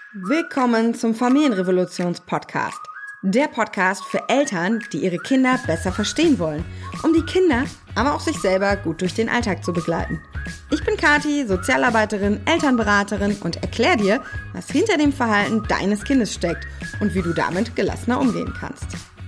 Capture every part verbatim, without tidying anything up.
Willkommen zum Familienrevolutions-Podcast. Der Podcast für Eltern, die ihre Kinder besser verstehen wollen, um die Kinder, aber auch sich selber gut durch den Alltag zu begleiten. Ich bin Kathi, Sozialarbeiterin, Elternberaterin und erkläre dir, was hinter dem Verhalten deines Kindes steckt und wie du damit gelassener umgehen kannst.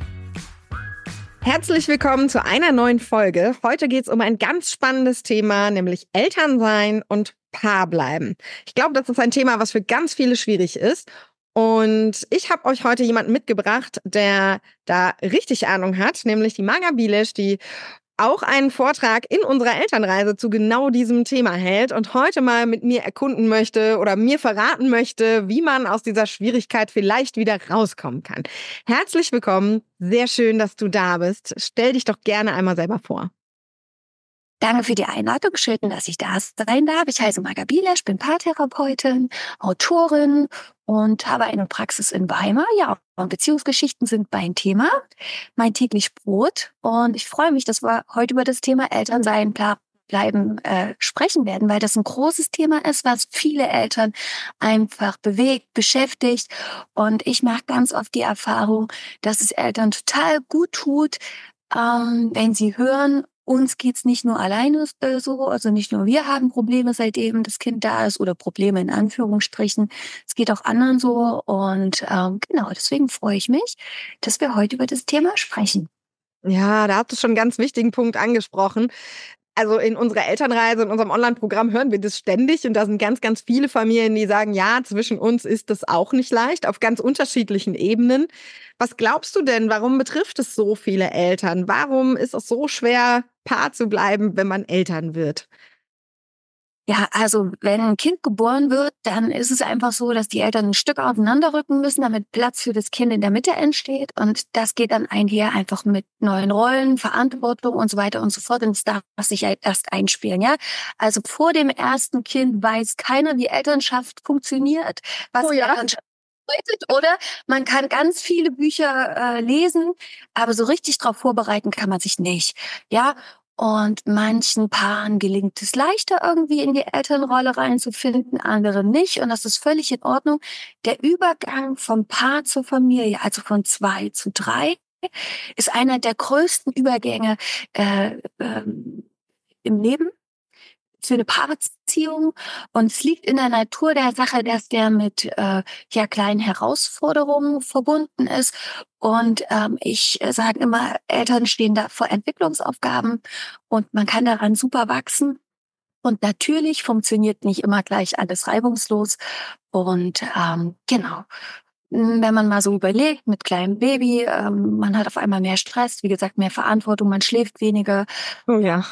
Herzlich willkommen zu einer neuen Folge. Heute geht es um ein ganz spannendes Thema, nämlich Elternsein und Paar bleiben. Ich glaube, das ist ein Thema, was für ganz viele schwierig ist. Und ich habe euch heute jemanden mitgebracht, der da richtig Ahnung hat, nämlich die Maga Bilesch, die auch einen Vortrag in unserer Elternreise zu genau diesem Thema hält und heute mal mit mir erkunden möchte oder mir verraten möchte, wie man aus dieser Schwierigkeit vielleicht wieder rauskommen kann. Herzlich willkommen, sehr schön, dass du da bist. Stell dich doch gerne einmal selber vor. Danke für die Einladung. Schön, dass ich da sein darf. Ich heiße Maga Bilesch, bin Paartherapeutin, Autorin und habe eine Praxis in Weimar. Ja, und Beziehungsgeschichten sind mein Thema, mein täglich Brot. Und ich freue mich, dass wir heute über das Thema Elternsein bleiben äh, sprechen werden, weil das ein großes Thema ist, was viele Eltern einfach bewegt, beschäftigt. Und ich mache ganz oft die Erfahrung, dass es Eltern total gut tut, ähm, wenn sie hören, uns geht's nicht nur alleine äh, so, also nicht nur wir haben Probleme, seitdem das Kind da ist, oder Probleme in Anführungsstrichen. Es geht auch anderen so und ähm, genau, deswegen freue ich mich, dass wir heute über das Thema sprechen. Ja, da hast du schon einen ganz wichtigen Punkt angesprochen. Also in unserer Elternreise, in unserem Online-Programm hören wir das ständig und da sind ganz, ganz viele Familien, die sagen, ja, zwischen uns ist das auch nicht leicht, auf ganz unterschiedlichen Ebenen. Was glaubst du denn, warum betrifft es so viele Eltern? Warum ist es so schwer, Paar zu bleiben, wenn man Eltern wird? Ja, also wenn ein Kind geboren wird, dann ist es einfach so, dass die Eltern ein Stück auseinanderrücken müssen, damit Platz für das Kind in der Mitte entsteht. Und das geht dann einher einfach mit neuen Rollen, Verantwortung und so weiter und so fort. Und es darf sich halt erst einspielen, ja. Also vor dem ersten Kind weiß keiner, wie Elternschaft funktioniert, was Oh ja. Elternschaft bedeutet, oder? Man kann ganz viele Bücher äh, lesen, aber so richtig darauf vorbereiten kann man sich nicht, ja. Und manchen Paaren gelingt es leichter, irgendwie in die Elternrolle reinzufinden, anderen nicht. Und das ist völlig in Ordnung. Der Übergang vom Paar zur Familie, also von zwei zu drei, ist einer der größten Übergänge äh, ähm, im Leben für eine Paarbeziehung. Und es liegt in der Natur der Sache, dass der mit äh, ja kleinen Herausforderungen verbunden ist. Und ähm, ich äh, sage immer, Eltern stehen da vor Entwicklungsaufgaben und man kann daran super wachsen. Und natürlich funktioniert nicht immer gleich alles reibungslos. Und ähm, genau. Wenn man mal so überlegt, mit kleinem Baby, ähm, man hat auf einmal mehr Stress, wie gesagt, mehr Verantwortung, man schläft weniger. Oh ja.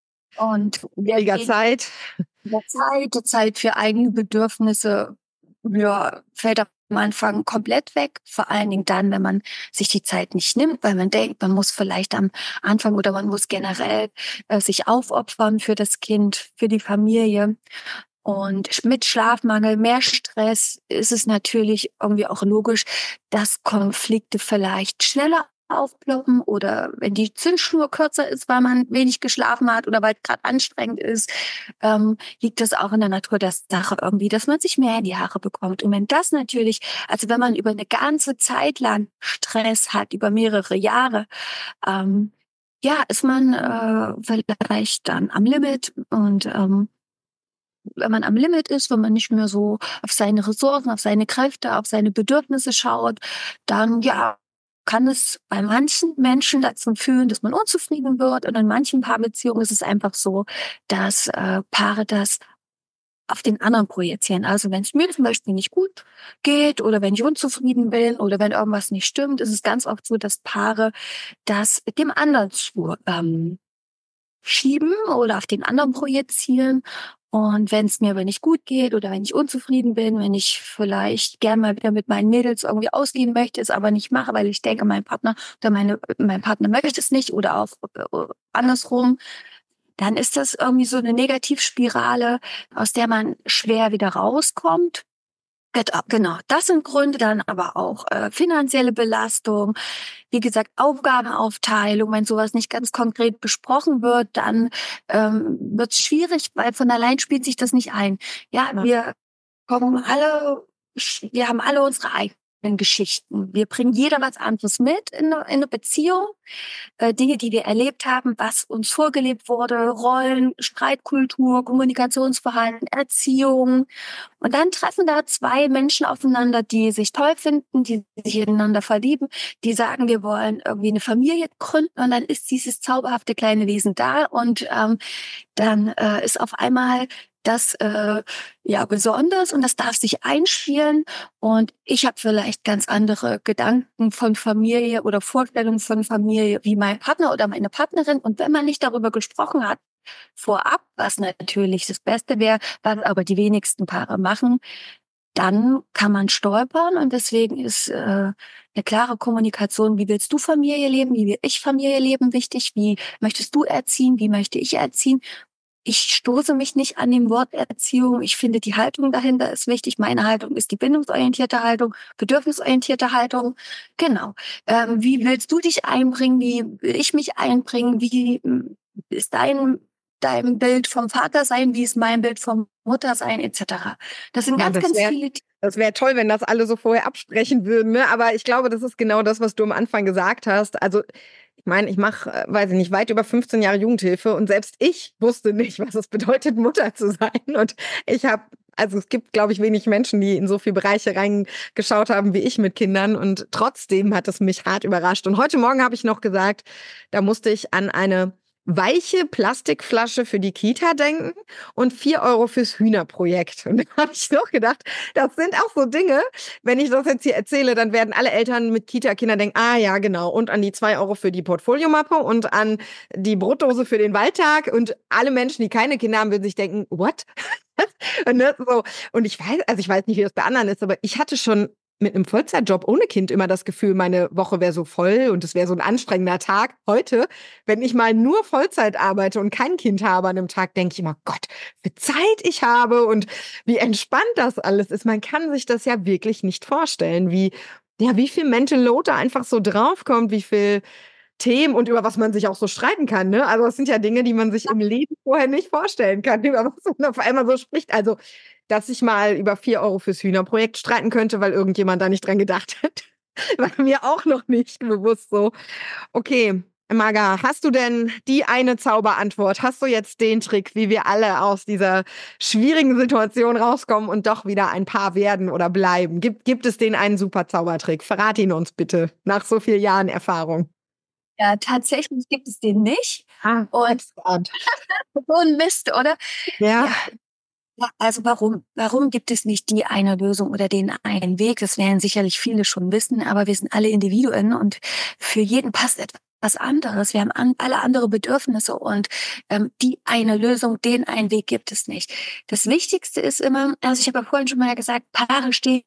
Und weniger Zeit. Zeit, Zeit für eigene Bedürfnisse, ja, fällt am Anfang komplett weg. Vor allen Dingen dann, wenn man sich die Zeit nicht nimmt, weil man denkt, man muss vielleicht am Anfang oder man muss generell äh, sich aufopfern für das Kind, für die Familie. Und mit Schlafmangel, mehr Stress ist es natürlich irgendwie auch logisch, dass Konflikte vielleicht schneller aufploppen oder wenn die Zündschnur kürzer ist, weil man wenig geschlafen hat oder weil es gerade anstrengend ist, ähm, liegt das auch in der Natur der Sache irgendwie, dass man sich mehr in die Haare bekommt. Und wenn das natürlich, also wenn man über eine ganze Zeit lang Stress hat, über mehrere Jahre, ähm, ja, ist man äh, vielleicht dann am Limit und ähm, wenn man am Limit ist, wenn man nicht mehr so auf seine Ressourcen, auf seine Kräfte, auf seine Bedürfnisse schaut, dann ja, kann es bei manchen Menschen dazu führen, dass man unzufrieden wird. Und in manchen Paarbeziehungen ist es einfach so, dass äh, Paare das auf den anderen projizieren. Also wenn es mir zum Beispiel nicht gut geht oder wenn ich unzufrieden bin oder wenn irgendwas nicht stimmt, ist es ganz oft so, dass Paare das dem anderen zu ähm, schieben oder auf den anderen projizieren. Und wenn es mir aber nicht gut geht oder wenn ich unzufrieden bin, wenn ich vielleicht gerne mal wieder mit meinen Mädels irgendwie ausgehen möchte, es aber nicht mache, weil ich denke, mein Partner oder meine, mein Partner möchte es nicht oder auch äh, andersrum, dann ist das irgendwie so eine Negativspirale, aus der man schwer wieder rauskommt. Genau, das sind Gründe, dann aber auch äh, finanzielle Belastung, wie gesagt, Aufgabenaufteilung. Wenn sowas nicht ganz konkret besprochen wird, dann ähm, wird es schwierig, weil von allein spielt sich das nicht ein. Ja, wir kommen alle wir haben alle unsere eigenen Geschichten. Wir bringen jeder was anderes mit in eine, in eine Beziehung. Äh, Dinge, die wir erlebt haben, was uns vorgelebt wurde, Rollen, Streitkultur, Kommunikationsverhalten, Erziehung. Und dann treffen da zwei Menschen aufeinander, die sich toll finden, die sich ineinander verlieben, die sagen, wir wollen irgendwie eine Familie gründen. Und dann ist dieses zauberhafte kleine Wesen da und ähm, dann äh, ist auf einmal das äh, ja besonders und das darf sich einspielen. Und ich habe vielleicht ganz andere Gedanken von Familie oder Vorstellungen von Familie wie mein Partner oder meine Partnerin. Und wenn man nicht darüber gesprochen hat, vorab, was natürlich das Beste wäre, was aber die wenigsten Paare machen, dann kann man stolpern. Und deswegen ist äh, eine klare Kommunikation, wie willst du Familie leben, wie will ich Familie leben, wichtig, wie möchtest du erziehen, wie möchte ich erziehen. Ich stoße mich nicht an dem Wort Erziehung. Ich finde, die Haltung dahinter ist wichtig. Meine Haltung ist die bindungsorientierte Haltung, bedürfnisorientierte Haltung. Genau. Ähm, wie willst du dich einbringen? Wie will ich mich einbringen? Wie ähm, ist dein, dein Bild vom Vater sein? Wie ist mein Bild vom Mutter sein? Etc. Das sind Ja, ganz, das ganz wäre viele. das wär toll, wenn das alle so vorher absprechen würden. Ne? Aber ich glaube, das ist genau das, was du am Anfang gesagt hast. Also ich meine, ich mache, äh, weiß ich nicht, weit über fünfzehn Jahre Jugendhilfe und selbst ich wusste nicht, was es bedeutet, Mutter zu sein. Und ich habe, also es gibt, glaube ich, wenig Menschen, die in so viele Bereiche reingeschaut haben wie ich mit Kindern. Und trotzdem hat es mich hart überrascht. Und heute Morgen habe ich noch gesagt, da musste ich an eine weiche Plastikflasche für die Kita denken und vier Euro fürs Hühnerprojekt. Und da habe ich noch gedacht, das sind auch so Dinge, wenn ich das jetzt hier erzähle, dann werden alle Eltern mit Kita-Kindern denken, ah ja, genau, und an die zwei Euro für die Portfoliomappe und an die Brotdose für den Waldtag. Und alle Menschen, die keine Kinder haben, würden sich denken, what? und, ne, so. und ich weiß, also ich weiß nicht, wie das bei anderen ist, aber ich hatte schon mit einem Vollzeitjob ohne Kind immer das Gefühl, meine Woche wäre so voll und es wäre so ein anstrengender Tag. Heute, wenn ich mal nur Vollzeit arbeite und kein Kind habe an einem Tag, denke ich immer, Gott, wie viel Zeit ich habe und wie entspannt das alles ist. Man kann sich das ja wirklich nicht vorstellen, wie, ja, wie viel Mental Load da einfach so draufkommt, wie viel Themen und über was man sich auch so streiten kann. Ne? Also es sind ja Dinge, die man sich im Leben vorher nicht vorstellen kann, über was man auf einmal so spricht. Also dass ich mal über vier Euro fürs Hühnerprojekt streiten könnte, weil irgendjemand da nicht dran gedacht hat. War mir auch noch nicht bewusst so. Okay, Maga, hast du denn die eine Zauberantwort? Hast du jetzt den Trick, wie wir alle aus dieser schwierigen Situation rauskommen und doch wieder ein Paar werden oder bleiben? Gibt, gibt es den einen super Zaubertrick? Verrat ihn uns bitte, nach so vielen Jahren Erfahrung. Ja, tatsächlich gibt es den nicht. Ah, und so ein Mist, oder? Ja. Ja. Ja, also warum? Warum gibt es nicht die eine Lösung oder den einen Weg? Das werden sicherlich viele schon wissen, aber wir sind alle Individuen und für jeden passt etwas anderes. Wir haben an, alle andere Bedürfnisse und ähm, die eine Lösung, den einen Weg gibt es nicht. Das Wichtigste ist immer, also ich habe ja vorhin schon mal gesagt, Paare stehen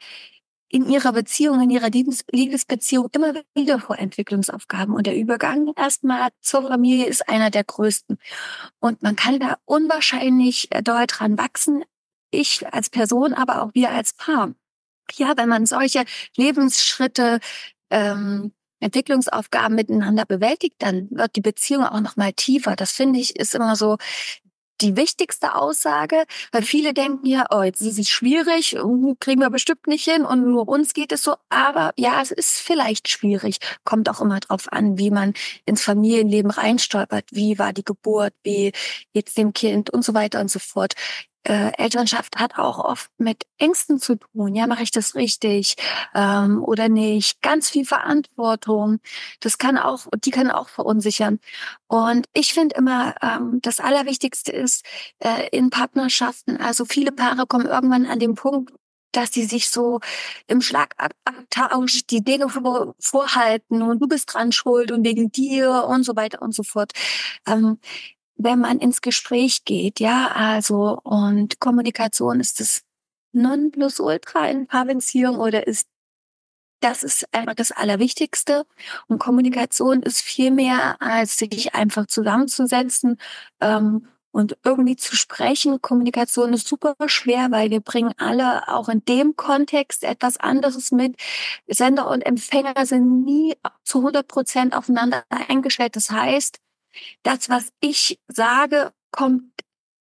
in ihrer Beziehung, in ihrer Liebes Liebesbeziehung immer wieder vor Entwicklungsaufgaben. Und der Übergang erstmal zur Familie ist einer der größten. Und man kann da unwahrscheinlich äh, doll dran wachsen. Ich als Person, aber auch wir als Paar. Ja, wenn man solche Lebensschritte, ähm, Entwicklungsaufgaben miteinander bewältigt, dann wird die Beziehung auch noch mal tiefer. Das finde ich ist immer so die wichtigste Aussage, weil viele denken ja, oh, jetzt ist es schwierig, kriegen wir bestimmt nicht hin und nur uns geht es so. Aber ja, es ist vielleicht schwierig. Kommt auch immer drauf an, wie man ins Familienleben reinstolpert. Wie war die Geburt? Wie geht's dem Kind? Und so weiter und so fort. Äh, Elternschaft hat auch oft mit Ängsten zu tun. Ja, mache ich das richtig ähm, oder nicht? Ganz viel Verantwortung. Das kann auch, die kann auch verunsichern. Und ich finde immer, ähm, das Allerwichtigste ist äh, in Partnerschaften. Also viele Paare kommen irgendwann an den Punkt, dass sie sich so im Schlagabtausch die Dinge vor, vorhalten und du bist dran schuld und wegen dir und so weiter und so fort. Ähm, wenn man ins Gespräch geht, ja, also und Kommunikation ist das Nonplusultra in Paarbeziehung oder ist das ist einfach das Allerwichtigste. Und Kommunikation ist viel mehr, als sich einfach zusammenzusetzen ähm, und irgendwie zu sprechen. Kommunikation ist super schwer, weil wir bringen alle auch in dem Kontext etwas anderes mit. Sender und Empfänger sind nie zu hundert Prozent aufeinander eingestellt. Das heißt, das, was ich sage, kommt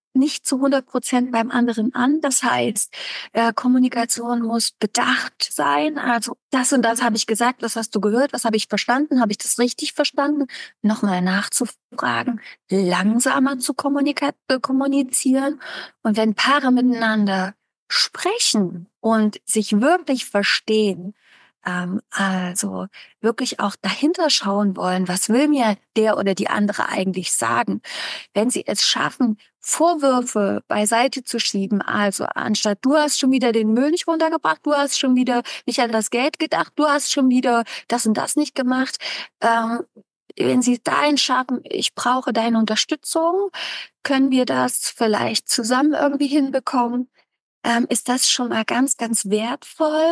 nicht zu hundert Prozent beim anderen an. Das heißt, äh, Kommunikation muss bedacht sein. Also das und das habe ich gesagt, was hast du gehört, was habe ich verstanden, habe ich das richtig verstanden? Nochmal nachzufragen, langsamer zu kommunika- äh, kommunizieren. Und wenn Paare miteinander sprechen und sich wirklich verstehen, ähm, also wirklich auch dahinter schauen wollen, was will mir der oder die andere eigentlich sagen, wenn sie es schaffen, Vorwürfe beiseite zu schieben, also anstatt du hast schon wieder den Müll nicht runtergebracht, du hast schon wieder nicht an das Geld gedacht, du hast schon wieder das und das nicht gemacht, ähm, wenn sie dahin schaffen, ich brauche deine Unterstützung, können wir das vielleicht zusammen irgendwie hinbekommen, ähm, ist das schon mal ganz, ganz wertvoll.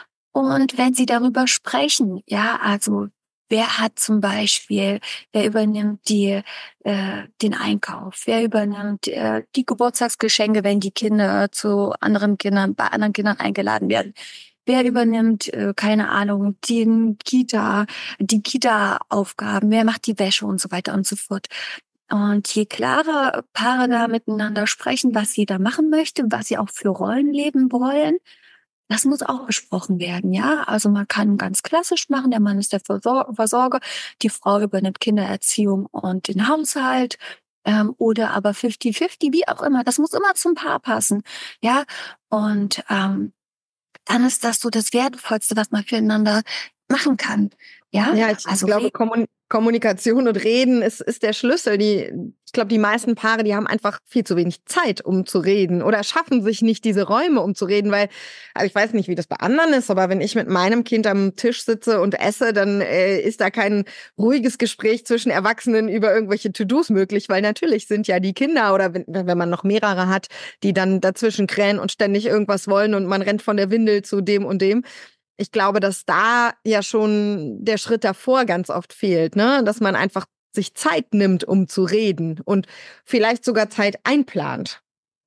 Und wenn Sie darüber sprechen, ja, also wer hat zum Beispiel, wer übernimmt die, äh, den Einkauf, wer übernimmt äh, die Geburtstagsgeschenke, wenn die Kinder zu anderen Kindern, bei anderen Kindern eingeladen werden. Wer übernimmt, äh, keine Ahnung, den Kita, die Kita-Aufgaben, wer macht die Wäsche und so weiter und so fort. Und je klarer Paare da miteinander sprechen, was sie da machen möchte, was sie auch für Rollen leben wollen, das muss auch besprochen werden, ja. Also man kann ganz klassisch machen, der Mann ist der Versor- Versorger, die Frau übernimmt Kindererziehung und den Haushalt, ähm, oder aber fünfzig fünfzig, wie auch immer. Das muss immer zum Paar passen, ja. Und ähm, dann ist das so das Wertvollste, was man füreinander machen kann, ja. Ja, ich Also glaube, Kommun Kommunikation und Reden ist, ist der Schlüssel. Die, ich glaube, die meisten Paare, die haben einfach viel zu wenig Zeit, um zu reden oder schaffen sich nicht diese Räume, um zu reden, weil, also ich weiß nicht, wie das bei anderen ist, aber wenn ich mit meinem Kind am Tisch sitze und esse, dann äh, ist da kein ruhiges Gespräch zwischen Erwachsenen über irgendwelche To-Dos möglich, weil natürlich sind ja die Kinder oder wenn, wenn man noch mehrere hat, die dann dazwischen krähen und ständig irgendwas wollen und man rennt von der Windel zu dem und dem. Ich glaube, dass da ja schon der Schritt davor ganz oft fehlt, ne? Dass man einfach sich Zeit nimmt, um zu reden und vielleicht sogar Zeit einplant.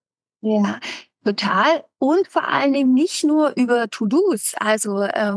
ja, total. Und vor allen Dingen nicht nur über To-Dos. Also ähm,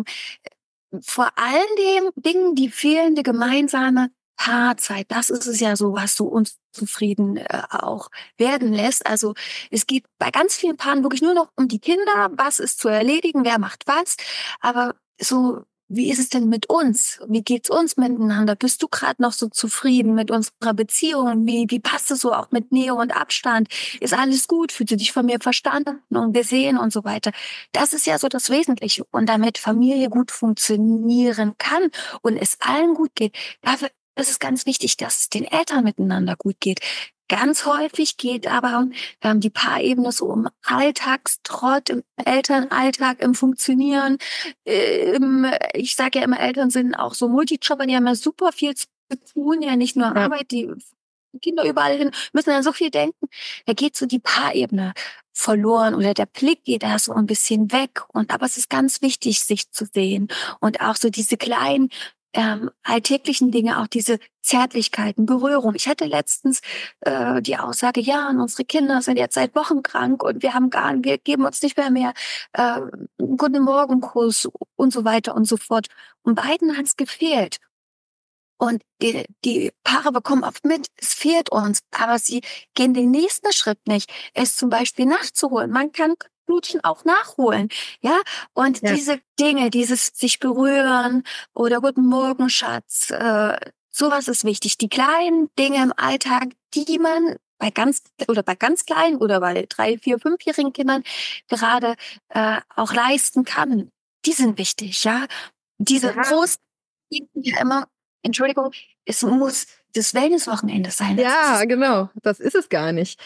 vor allen den Dingen die fehlende gemeinsame Paarzeit, das ist es ja so, was so unzufrieden äh, auch werden lässt. Also es geht bei ganz vielen Paaren wirklich nur noch um die Kinder, was ist zu erledigen, wer macht was. Aber so, wie ist es denn mit uns? Wie geht's uns miteinander? Bist du gerade noch so zufrieden mit unserer Beziehung? Wie, wie passt es so auch mit Nähe und Abstand? Ist alles gut? Fühlst du dich von mir verstanden und gesehen und so weiter? Das ist ja so das Wesentliche. Und damit Familie gut funktionieren kann und es allen gut geht, dafür ist es ganz wichtig, dass es den Eltern miteinander gut geht. Ganz häufig geht aber ähm, die Paarebene so um Alltagstrott, im Elternalltag, im Funktionieren. Äh, im, ich sage ja immer, Eltern sind auch so Multijobber, die haben ja super viel zu tun, ja nicht nur Ja. Arbeit, die Kinder überall hin, müssen an so viel denken. Da geht so die Paarebene verloren oder der Blick geht da so ein bisschen weg. Und aber es ist ganz wichtig, sich zu sehen und auch so diese kleinen ähm, alltäglichen Dinge, auch diese Zärtlichkeiten, Berührung. Ich hatte letztens äh, die Aussage, ja, und unsere Kinder sind jetzt seit Wochen krank und wir haben gar, wir geben uns nicht mehr mehr äh, einen guten Morgenkuss und so weiter und so fort. Und beiden hat es gefehlt. Und die, die Paare bekommen oft mit, es fehlt uns, aber sie gehen den nächsten Schritt nicht, es zum Beispiel nachzuholen. Man kann Blutchen auch nachholen, ja. Und Ja. diese Dinge, dieses sich berühren oder Guten Morgen, Schatz, äh, sowas ist wichtig. Die kleinen Dinge im Alltag, die man bei ganz oder bei ganz kleinen oder bei drei, vier, fünfjährigen Kindern gerade äh, auch leisten kann, die sind wichtig, ja. Diese Ja. großen ja immer, Entschuldigung, es muss das Wellnesswochenende sein. Das ist Ja, es. genau. Das ist es gar nicht.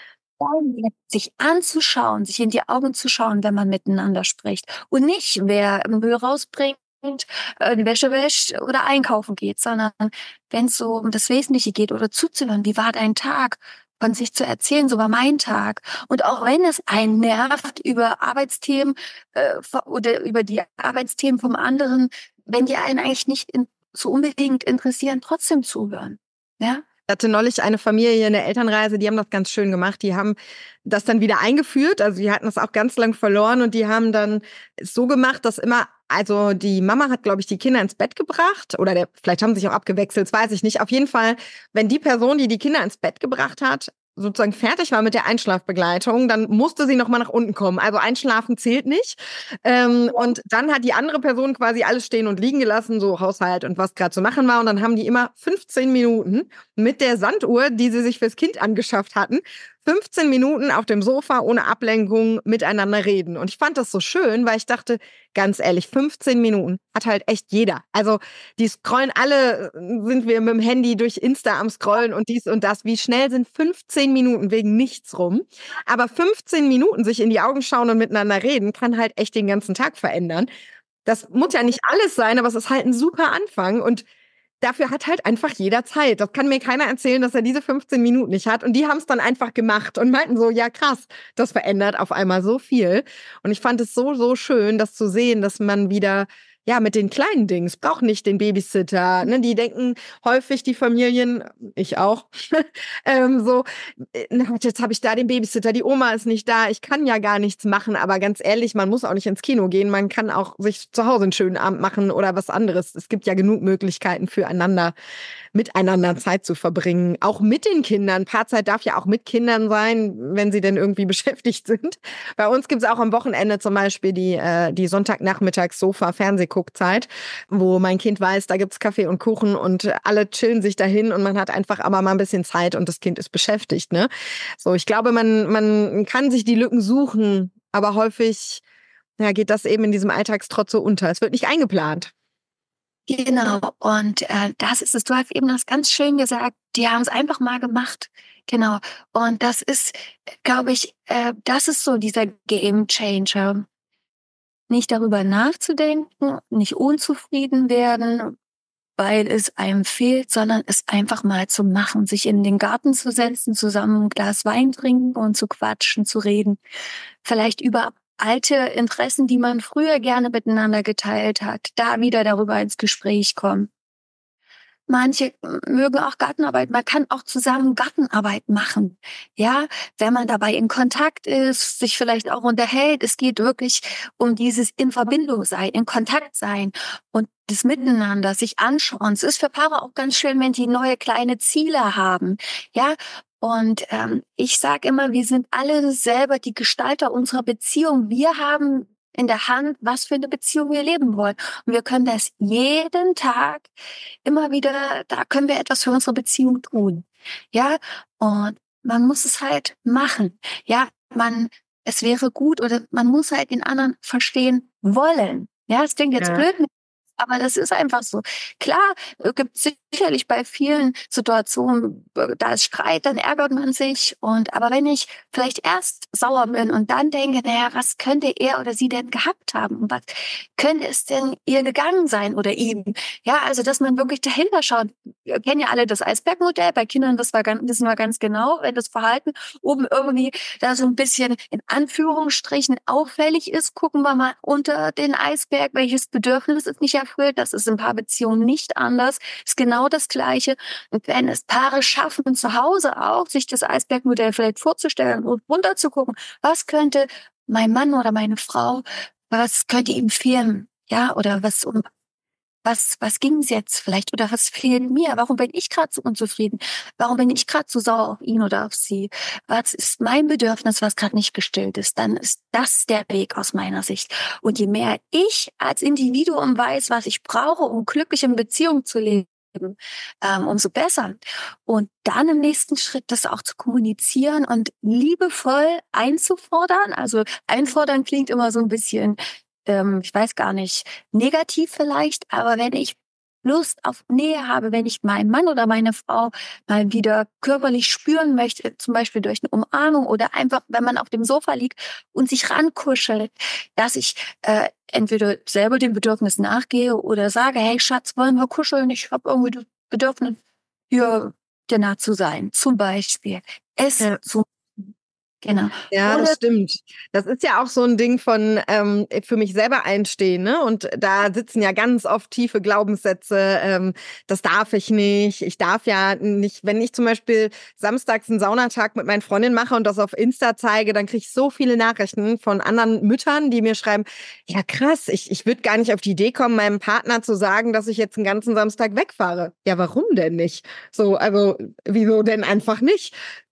Sich anzuschauen, sich in die Augen zu schauen, wenn man miteinander spricht. Und nicht, wer Müll rausbringt, äh, die Wäsche wäscht oder einkaufen geht, sondern wenn es so um das Wesentliche geht oder zuzuhören, wie war dein Tag? Von sich zu erzählen, so war mein Tag. Und auch wenn es einen nervt über Arbeitsthemen äh, oder über die Arbeitsthemen vom anderen, wenn die einen eigentlich nicht in, so unbedingt interessieren, trotzdem zuhören. Ja? Ich hatte neulich eine Familie, eine Elternreise, die haben das ganz schön gemacht. Die haben das dann wieder eingeführt. Also die hatten das auch ganz lang verloren und die haben dann so gemacht, dass immer, also die Mama hat, glaube ich, die Kinder ins Bett gebracht oder der, vielleicht haben sie sich auch abgewechselt, das weiß ich nicht. Auf jeden Fall, wenn die Person, die die Kinder ins Bett gebracht hat, sozusagen fertig war mit der Einschlafbegleitung, dann musste sie nochmal nach unten kommen. Also Einschlafen zählt nicht. Ähm, und dann hat die andere Person quasi alles stehen und liegen gelassen, so Haushalt und was gerade zu machen war. Und dann haben die immer fünfzehn Minuten mit der Sanduhr, die sie sich fürs Kind angeschafft hatten, fünfzehn Minuten auf dem Sofa ohne Ablenkung miteinander reden. Und ich fand das so schön, weil ich dachte, ganz ehrlich, fünfzehn Minuten hat halt echt jeder. Also die scrollen alle, sind wir mit dem Handy durch Insta am Scrollen und dies und das. Wie schnell sind fünfzehn Minuten wegen nichts rum? Aber fünfzehn Minuten sich in die Augen schauen und miteinander reden, kann halt echt den ganzen Tag verändern. Das muss ja nicht alles sein, aber es ist halt ein super Anfang und dafür hat halt einfach jeder Zeit. Das kann mir keiner erzählen, dass er diese fünfzehn Minuten nicht hat. Und die haben es dann einfach gemacht und meinten so, ja krass, das verändert auf einmal so viel. Und ich fand es so, so schön, das zu sehen, dass man wieder, ja, mit den kleinen Dingen, es braucht nicht den Babysitter. Ne? Die denken häufig, die Familien, ich auch, ähm, so, jetzt habe ich da den Babysitter, die Oma ist nicht da, ich kann ja gar nichts machen. Aber ganz ehrlich, man muss auch nicht ins Kino gehen. Man kann auch sich zu Hause einen schönen Abend machen oder was anderes. Es gibt ja genug Möglichkeiten füreinander, miteinander Zeit zu verbringen. Auch mit den Kindern. Paarzeit darf ja auch mit Kindern sein, wenn sie denn irgendwie beschäftigt sind. Bei uns gibt es auch am Wochenende zum Beispiel die, äh, die Sonntagnachmittags-Sofa-Fernsehguckzeit, wo mein Kind weiß, da gibt's Kaffee und Kuchen und alle chillen sich dahin und man hat einfach aber mal ein bisschen Zeit und das Kind ist beschäftigt. Ne? So, ich glaube, man, man kann sich die Lücken suchen, aber häufig ja, geht das eben in diesem Alltagstrotz so unter. Es wird nicht eingeplant. Genau, und äh, das ist es. Du hast eben das ganz schön gesagt, die haben es einfach mal gemacht. Genau, und das ist, glaube ich, äh, das ist so dieser Game Changer. Nicht darüber nachzudenken, nicht unzufrieden werden, weil es einem fehlt, sondern es einfach mal zu machen, sich in den Garten zu setzen, zusammen ein Glas Wein trinken und zu quatschen, zu reden. Vielleicht über alte Interessen, die man früher gerne miteinander geteilt hat, da wieder darüber ins Gespräch kommen. Manche mögen auch Gartenarbeit. Man kann auch zusammen Gartenarbeit machen. Ja, wenn man dabei in Kontakt ist, sich vielleicht auch unterhält. Es geht wirklich um dieses in Verbindung sein, in Kontakt sein und das Miteinander, sich anschauen. Es ist für Paare auch ganz schön, wenn die neue kleine Ziele haben. Ja, und ähm, ich sage immer, wir sind alle selber die Gestalter unserer Beziehung. Wir haben in der Hand, was für eine Beziehung wir leben wollen. Und wir können das jeden Tag immer wieder, da können wir etwas für unsere Beziehung tun. Ja, und man muss es halt machen. Ja, man, es wäre gut oder man muss halt den anderen verstehen wollen. Ja, es klingt jetzt Ja. blöd, aber das ist einfach so. Klar, gibt es sicherlich bei vielen Situationen, da ist Streit, dann ärgert man sich. Und aber wenn ich vielleicht erst sauer bin und dann denke, naja, was könnte er oder sie denn gehabt haben? Und was könnte es denn ihr gegangen sein oder ihm? Ja, also dass man wirklich dahinter schaut. Wir kennen ja alle das Eisbergmodell. Bei Kindern, das war ganz, wissen wir ganz genau, wenn das Verhalten oben irgendwie da so ein bisschen in Anführungsstrichen auffällig ist, gucken wir mal unter den Eisberg, welches Bedürfnis ist nicht erfüllt. Das ist in ein paar Beziehungen nicht anders. Ist genau das Gleiche. Und wenn es Paare schaffen, zu Hause auch, sich das Eisbergmodell vielleicht vorzustellen und runterzugucken, was könnte mein Mann oder meine Frau, was könnte ihm fehlen? Ja, oder was um Was, was ging's jetzt vielleicht oder was fehlt mir? Warum bin ich gerade so unzufrieden? Warum bin ich gerade so sauer auf ihn oder auf sie? Was ist mein Bedürfnis, was gerade nicht gestillt ist? Dann ist das der Weg aus meiner Sicht. Und je mehr ich als Individuum weiß, was ich brauche, um glücklich in Beziehung zu leben, ähm, umso besser. Und dann im nächsten Schritt das auch zu kommunizieren und liebevoll einzufordern. Also einfordern klingt immer so ein bisschen, ich weiß gar nicht, negativ vielleicht, aber wenn ich Lust auf Nähe habe, wenn ich meinen Mann oder meine Frau mal wieder körperlich spüren möchte, zum Beispiel durch eine Umarmung oder einfach, wenn man auf dem Sofa liegt und sich rankuschelt, dass ich äh, entweder selber dem Bedürfnis nachgehe oder sage, hey Schatz, wollen wir kuscheln? Ich habe irgendwie das Bedürfnis, hier dir nah zu sein. Zum Beispiel es Ja. zu Genau. Ja, Oder das stimmt. Das ist ja auch so ein Ding von ähm, für mich selber einstehen, ne? Und da sitzen ja ganz oft tiefe Glaubenssätze. Ähm, das darf ich nicht. Ich darf ja nicht. Wenn ich zum Beispiel samstags einen Saunatag mit meinen Freundinnen mache und das auf Insta zeige, dann kriege ich so viele Nachrichten von anderen Müttern, die mir schreiben: Ja, krass. Ich ich würde gar nicht auf die Idee kommen, meinem Partner zu sagen, dass ich jetzt einen ganzen Samstag wegfahre. Ja, warum denn nicht? So, also wieso denn einfach nicht?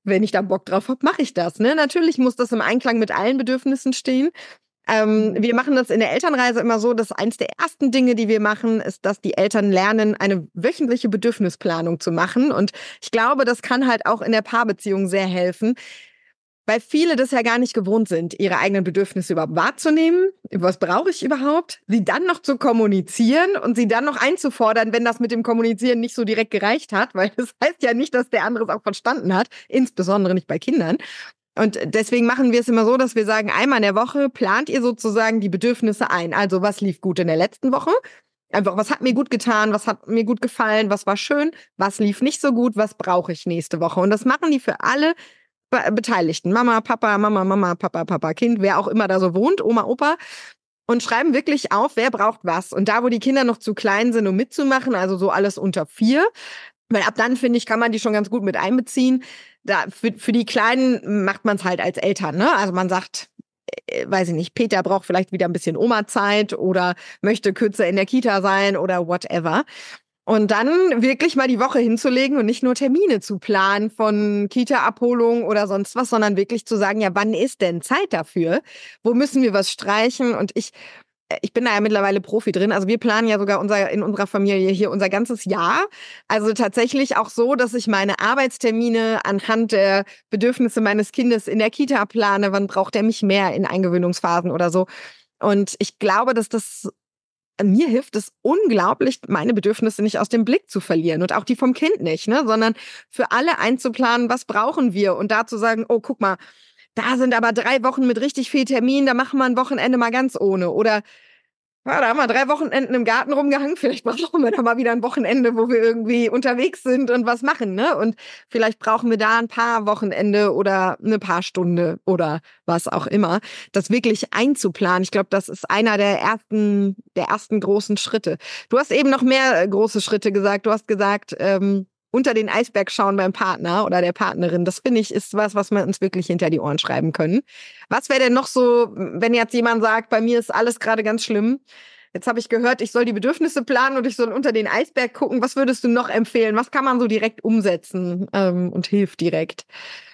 wenn ich da Bock drauf habe, mache ich das. Ne? Natürlich muss das im Einklang mit allen Bedürfnissen stehen. Ähm, wir machen das in der Elternreise immer so, dass eins der ersten Dinge, die wir machen, ist, dass die Eltern lernen, eine wöchentliche Bedürfnisplanung zu machen. Und ich glaube, das kann halt auch in der Paarbeziehung sehr helfen, weil viele das ja gar nicht gewohnt sind, ihre eigenen Bedürfnisse überhaupt wahrzunehmen. Was brauche ich überhaupt? Sie dann noch zu kommunizieren und sie dann noch einzufordern, wenn das mit dem Kommunizieren nicht so direkt gereicht hat, weil das heißt ja nicht, dass der andere es auch verstanden hat, insbesondere nicht bei Kindern. Und deswegen machen wir es immer so, dass wir sagen, einmal in der Woche plant ihr sozusagen die Bedürfnisse ein. Also was lief gut in der letzten Woche? Einfach, was hat mir gut getan? Was hat mir gut gefallen? Was war schön? Was lief nicht so gut? Was brauche ich nächste Woche? Und das machen die für alle Be- Beteiligten. Mama, Papa, Mama, Mama, Papa, Papa, Kind, wer auch immer da so wohnt, Oma, Opa. Und schreiben wirklich auf, wer braucht was. Und da, wo die Kinder noch zu klein sind, um mitzumachen, also so alles unter vier, weil ab dann, finde ich, kann man die schon ganz gut mit einbeziehen. Da, für, für die Kleinen macht man es halt als Eltern, ne? Also man sagt, äh, weiß ich nicht, Peter braucht vielleicht wieder ein bisschen Oma-Zeit oder möchte kürzer in der Kita sein oder whatever. Und dann wirklich mal die Woche hinzulegen und nicht nur Termine zu planen von Kita-Abholung oder sonst was, sondern wirklich zu sagen, ja, wann ist denn Zeit dafür? Wo müssen wir was streichen? Und ich Ich bin da ja mittlerweile Profi drin. Also wir planen ja sogar unser, in unserer Familie hier unser ganzes Jahr. Also tatsächlich auch so, dass ich meine Arbeitstermine anhand der Bedürfnisse meines Kindes in der Kita plane. Wann braucht er mich mehr in Eingewöhnungsphasen oder so? Und ich glaube, dass das mir hilft es unglaublich, meine Bedürfnisse nicht aus dem Blick zu verlieren und auch die vom Kind nicht, ne? Sondern für alle einzuplanen, was brauchen wir und da zu sagen, oh, guck mal, da sind aber drei Wochen mit richtig viel Termin, da machen wir ein Wochenende mal ganz ohne. Oder ja, da haben wir drei Wochenenden im Garten rumgehangen, vielleicht brauchen wir da mal wieder ein Wochenende, wo wir irgendwie unterwegs sind und was machen, ne? Und vielleicht brauchen wir da ein paar Wochenende oder eine paar Stunde oder was auch immer. Das wirklich einzuplanen, ich glaube, das ist einer der ersten, der ersten großen Schritte. Du hast eben noch mehr äh, große Schritte gesagt. Du hast gesagt, ähm, unter den Eisberg schauen beim Partner oder der Partnerin. Das finde ich ist was, was wir uns wirklich hinter die Ohren schreiben können. Was wäre denn noch so, wenn jetzt jemand sagt, bei mir ist alles gerade ganz schlimm. Jetzt habe ich gehört, ich soll die Bedürfnisse planen und ich soll unter den Eisberg gucken. Was würdest du noch empfehlen? Was kann man so direkt umsetzen ähm, und hilft direkt?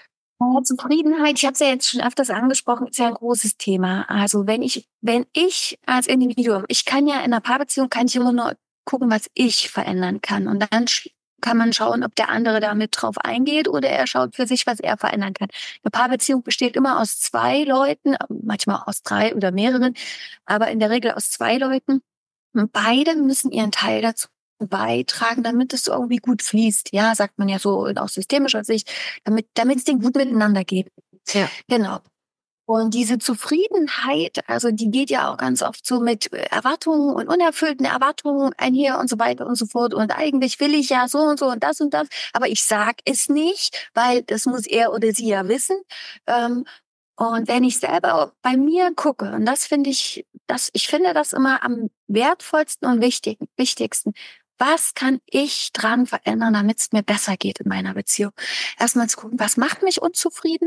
Ja, Zufriedenheit, ich habe es ja jetzt schon öfters angesprochen, ist ja ein großes Thema. Also wenn ich, wenn ich als Individuum, ich kann ja in einer Paarbeziehung, kann ich immer nur gucken, was ich verändern kann. Und dann sch- kann man schauen, ob der andere damit drauf eingeht oder er schaut für sich, was er verändern kann. Eine Paarbeziehung besteht immer aus zwei Leuten, manchmal aus drei oder mehreren, aber in der Regel aus zwei Leuten. Und beide müssen ihren Teil dazu beitragen, damit es irgendwie gut fließt. Ja, sagt man ja so aus systemischer Sicht, damit, damit es denen gut miteinander geht. Ja. Genau. Und diese Zufriedenheit, also die geht ja auch ganz oft so mit Erwartungen und unerfüllten Erwartungen einher und so weiter und so fort. Und eigentlich will ich ja so und so und das und das, aber ich sag es nicht, weil das muss er oder sie ja wissen. Ähm, und wenn ich selber bei mir gucke, und das finde ich, das, ich finde das immer am wertvollsten und wichtig, wichtigsten. Was kann ich dran verändern, damit es mir besser geht in meiner Beziehung? Erstmal zu gucken, was macht mich unzufrieden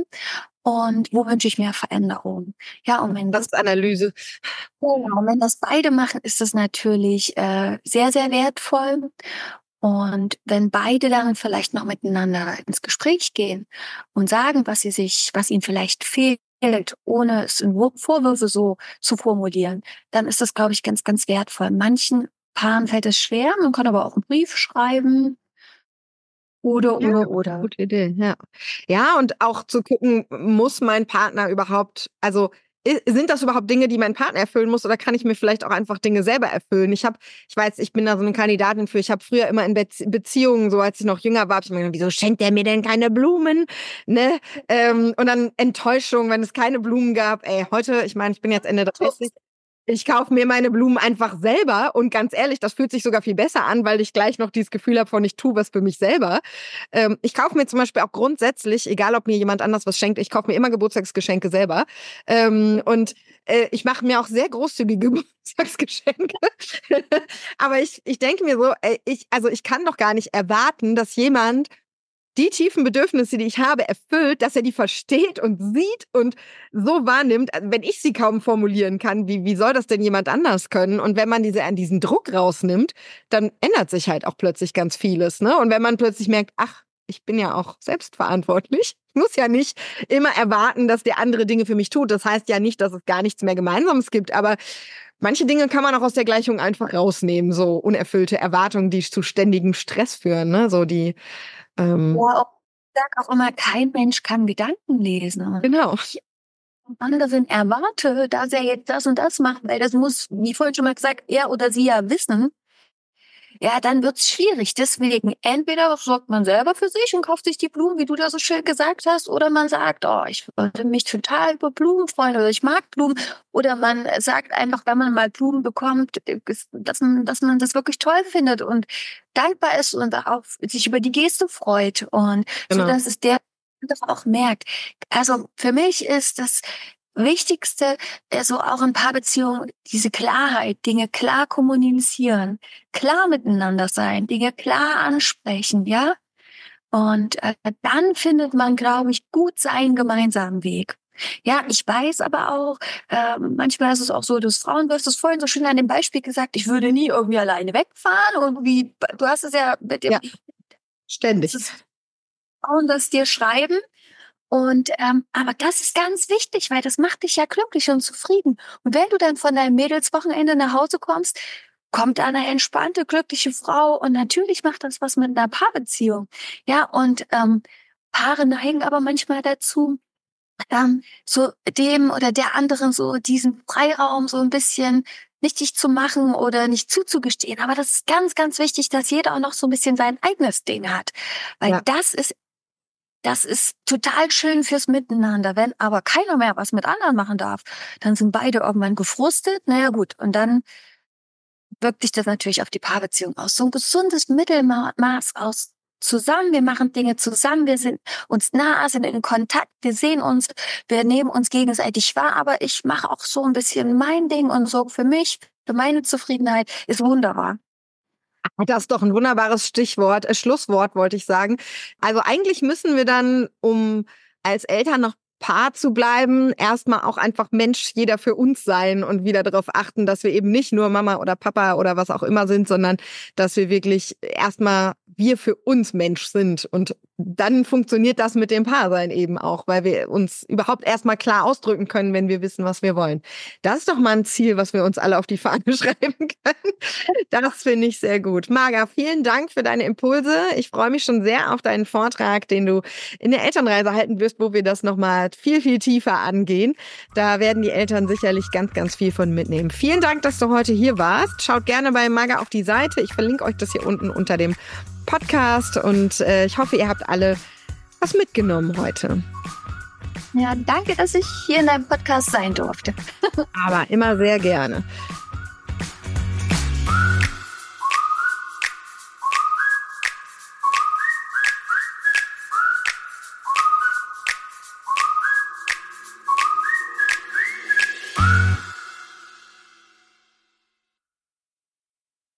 und wo wünsche ich mir Veränderung? Ja, und wenn das, Analyse. genau, wenn das beide machen, ist das natürlich äh, sehr, sehr wertvoll. Und wenn beide dann vielleicht noch miteinander ins Gespräch gehen und sagen, was sie sich, was ihnen vielleicht fehlt, ohne es in Wor- Vorwürfe so zu formulieren, dann ist das, glaube ich, ganz, ganz wertvoll. Manchen Paaren fällt es schwer, man kann aber auch einen Brief schreiben oder, Ja, oder, oder. gute Idee, ja. Ja, und auch zu gucken, muss mein Partner überhaupt, also i- sind das überhaupt Dinge, die mein Partner erfüllen muss, oder kann ich mir vielleicht auch einfach Dinge selber erfüllen? Ich habe, ich weiß, ich bin da so eine Kandidatin für, ich habe früher immer in Bezie- Beziehungen, so als ich noch jünger war, hab ich mir gedacht, wieso schenkt der mir denn keine Blumen? Ne? Ähm, und dann Enttäuschung, wenn es keine Blumen gab. Ey, heute, ich meine, ich bin jetzt Ende dreißig. Ich kaufe mir meine Blumen einfach selber und ganz ehrlich, das fühlt sich sogar viel besser an, weil ich gleich noch dieses Gefühl habe von, ich tue was für mich selber. Ähm, ich kaufe mir zum Beispiel auch grundsätzlich, egal ob mir jemand anders was schenkt, ich kaufe mir immer Geburtstagsgeschenke selber. Ähm, und äh, ich mache mir auch sehr großzügige Geburtstagsgeschenke. Aber ich, ich denke mir so, ey, ich, also ich kann doch gar nicht erwarten, dass jemand die tiefen Bedürfnisse, die ich habe, erfüllt, dass er die versteht und sieht und so wahrnimmt. Also wenn ich sie kaum formulieren kann, wie, wie soll das denn jemand anders können? Und wenn man diese, an diesen Druck rausnimmt, dann ändert sich halt auch plötzlich ganz vieles. Ne? Und wenn man plötzlich merkt, ach, ich bin ja auch selbstverantwortlich. Ich muss ja nicht immer erwarten, dass der andere Dinge für mich tut. Das heißt ja nicht, dass es gar nichts mehr Gemeinsames gibt, aber manche Dinge kann man auch aus der Gleichung einfach rausnehmen, so unerfüllte Erwartungen, die zu ständigem Stress führen, ne? So die ähm Ja, ich sage auch immer, kein Mensch kann Gedanken lesen. Genau. Anderen erwarte, dass er jetzt das und das macht, weil das muss, wie vorhin schon mal gesagt, er oder sie ja wissen. Ja, dann wird's schwierig. Deswegen, entweder sorgt man selber für sich und kauft sich die Blumen, wie du da so schön gesagt hast, oder man sagt, oh, ich würde mich total über Blumen freuen oder ich mag Blumen. Oder man sagt einfach, wenn man mal Blumen bekommt, dass man, dass man das wirklich toll findet und dankbar ist und auch sich über die Geste freut. Und Genau. so, dass es der andere auch merkt. Also für mich ist das Wichtigste, also auch in Paarbeziehungen, diese Klarheit, Dinge klar kommunizieren, klar miteinander sein, Dinge klar ansprechen, ja? Und äh, dann findet man, glaube ich, gut seinen gemeinsamen Weg. Ja, ich weiß aber auch, äh, manchmal ist es auch so, dass Frauen, du hast es vorhin so schön an dem Beispiel gesagt, ich würde nie irgendwie alleine wegfahren und wie, du hast es ja mit dem, ja, ständig. Frauen das dir schreiben. Und ähm, aber das ist ganz wichtig, weil das macht dich ja glücklich und zufrieden. Und wenn du dann von deinem Mädelswochenende nach Hause kommst, kommt da eine entspannte, glückliche Frau und natürlich macht das was mit einer Paarbeziehung. Ja, und ähm, Paare neigen aber manchmal dazu, ähm, so dem oder der anderen so diesen Freiraum so ein bisschen nichtig zu machen oder nicht zuzugestehen. Aber das ist ganz, ganz wichtig, dass jeder auch noch so ein bisschen sein eigenes Ding hat. Weil Ja. das ist Das ist total schön fürs Miteinander. Wenn aber keiner mehr was mit anderen machen darf, dann sind beide irgendwann gefrustet. Naja gut, und dann wirkt sich das natürlich auf die Paarbeziehung aus. So ein gesundes Mittelmaß aus zusammen. Wir machen Dinge zusammen. Wir sind uns nah, sind in Kontakt. Wir sehen uns. Wir nehmen uns gegenseitig wahr. Aber ich mache auch so ein bisschen mein Ding und so für mich, für meine Zufriedenheit ist wunderbar. Das ist doch ein wunderbares Stichwort, äh, Schlusswort wollte ich sagen. Also eigentlich müssen wir dann, um als Eltern noch Paar zu bleiben, erstmal auch einfach Mensch jeder für uns sein und wieder darauf achten, dass wir eben nicht nur Mama oder Papa oder was auch immer sind, sondern dass wir wirklich erstmal wir für uns Mensch sind. Und dann funktioniert das mit dem Paarsein eben auch, weil wir uns überhaupt erstmal klar ausdrücken können, wenn wir wissen, was wir wollen. Das ist doch mal ein Ziel, was wir uns alle auf die Fahne schreiben können. Das finde ich sehr gut. Marga, vielen Dank für deine Impulse. Ich freue mich schon sehr auf deinen Vortrag, den du in der Elternreise halten wirst, wo wir das nochmal viel, viel tiefer angehen. Da werden die Eltern sicherlich ganz, ganz viel von mitnehmen. Vielen Dank, dass du heute hier warst. Schaut gerne bei Marga auf die Seite. Ich verlinke euch das hier unten unter dem Podcast und äh, ich hoffe, ihr habt alle was mitgenommen heute. Ja, danke, dass ich hier in deinem Podcast sein durfte. Aber immer sehr gerne.